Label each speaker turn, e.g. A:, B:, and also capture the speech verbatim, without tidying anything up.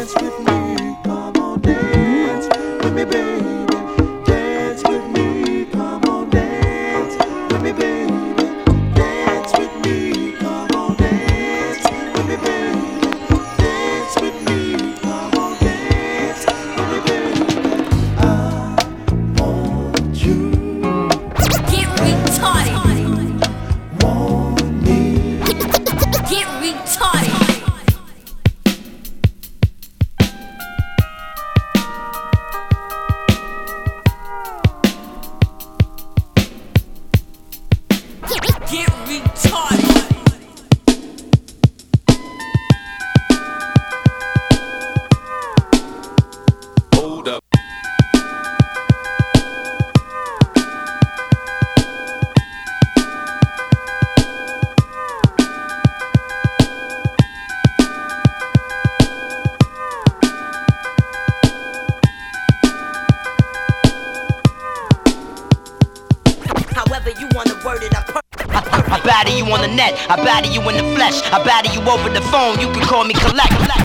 A: dance with me, come on, dance with me, baby. Dance with me, come on, dance with me, baby. Dance with me, come on, dance with me, baby. Dance with me, come on, dance with me, baby. I want you.
B: Get retarded.
A: Want me.
B: Get retarded. Get retarded.
C: Hold up.
D: However you wanna word it, I per-
E: I, I batter you on the net, I batter you in the flesh, I batter you over the phone, you can call me collect.